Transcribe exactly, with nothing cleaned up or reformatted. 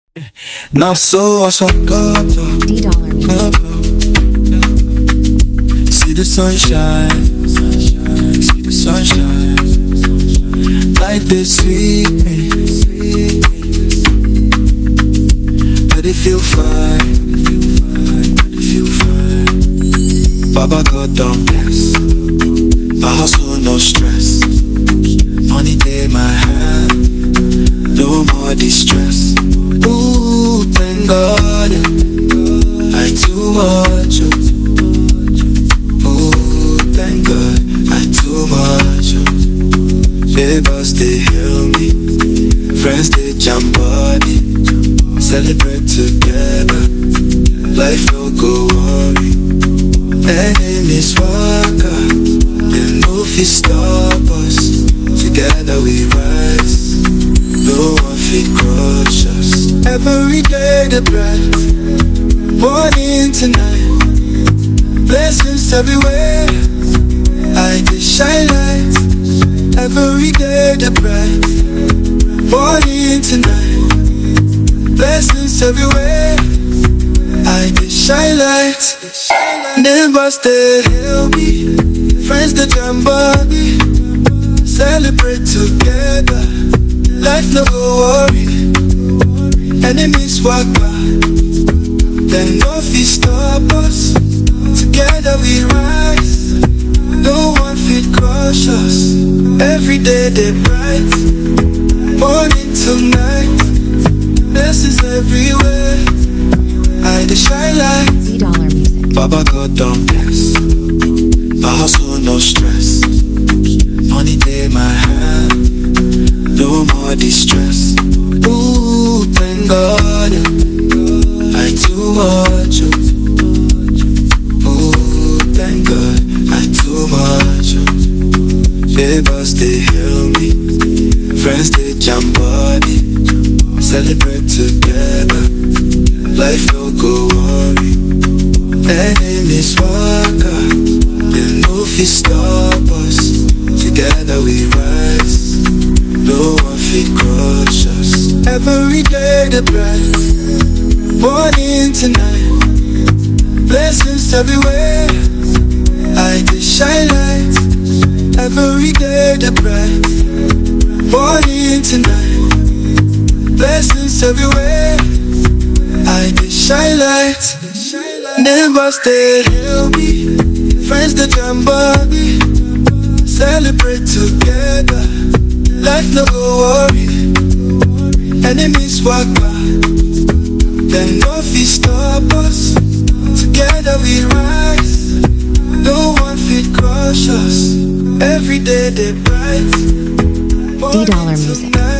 Na so I shall go up, D-Dollar Music. up, see the sunshine, see the sunshine. Life is sweet, but it feel fine, but it feel fine. Baba God don't bless, my hustle no stress. Money day my hand, no more distress. Ooh, thank God, I too much. Ooh, thank God, I too much. Neighbors they heal me, friends they jump body, celebrate together. Life no go worry, enemies walk out, they no fit stop us. Together we rise, no one fit crush us. Every day the bright, morning to night, blessings everywhere. I just shine light. Every day the bright, morning to night, blessings everywhere. I just shine light. Neighbors they help me, friends they jam body, celebrate together. Life no go worry, enemies walk by, then no fit stop us. Together we rise, no one fit crush us. Every day they bright, morning to night, blessings everywhere. I dey shine light. D-Dollar Music. Baba God don't bless, my hustle no stress. Money day my hand, no more distress. Ooh, thank God, I too much. Ooh, thank God, I too much. Neighbors they heal me, friends they jam body, celebrate together. Life no go worry, enemies walk out, they no fit stop us. Together we rise, no one fit crush us. Every day the bright, morning to night, blessings everywhere. I just shine light. Every day the bright, morning to night, blessings everywhere. I just shine light. Neighbors they help me, friends they jam body, celebrate together. Life no go worry, enemies walk by, then no fit stop us. Together we rise, no one fit crush us. Every day they bright, D-Dollar Music.